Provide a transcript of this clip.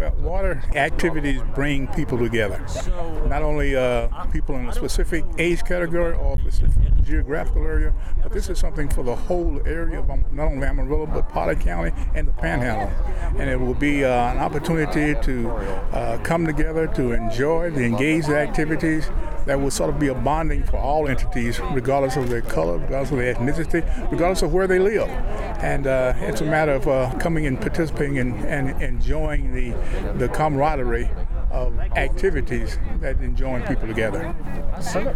Well, water activities bring people together. Not only people in a specific age category or specific geographical area, but this is something for the whole area of not only Amarillo, but Potter County and the Panhandle. And it will be an opportunity to come together to enjoy the engaged activities that will sort of be a bonding for all entities, regardless of their color, regardless of their ethnicity, regardless of where they live. And it's a matter of coming and participating and enjoying the camaraderie of activities that join people together.